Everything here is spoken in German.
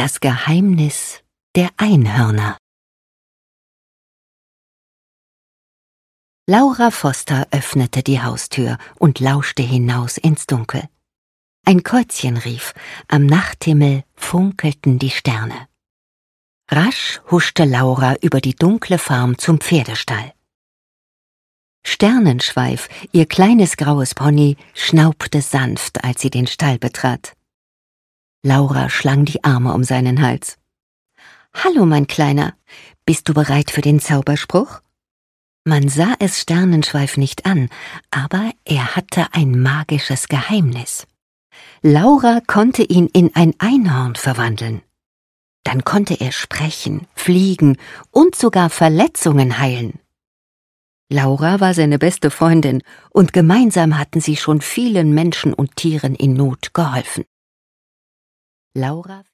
Das Geheimnis der Einhörner. Laura Foster öffnete die Haustür und lauschte hinaus ins Dunkel. Ein Käuzchen rief, am Nachthimmel funkelten die Sterne. Rasch huschte Laura über die dunkle Farm zum Pferdestall. Sternenschweif, ihr kleines graues Pony, schnaubte sanft, als sie den Stall betrat. Laura schlang die Arme um seinen Hals. »Hallo, mein Kleiner, bist du bereit für den Zauberspruch?« Man sah es Sternenschweif nicht an, aber er hatte ein magisches Geheimnis. Laura konnte ihn in ein Einhorn verwandeln. Dann konnte er sprechen, fliegen und sogar Verletzungen heilen. Laura war seine beste Freundin und gemeinsam hatten sie schon vielen Menschen und Tieren in Not geholfen. Laura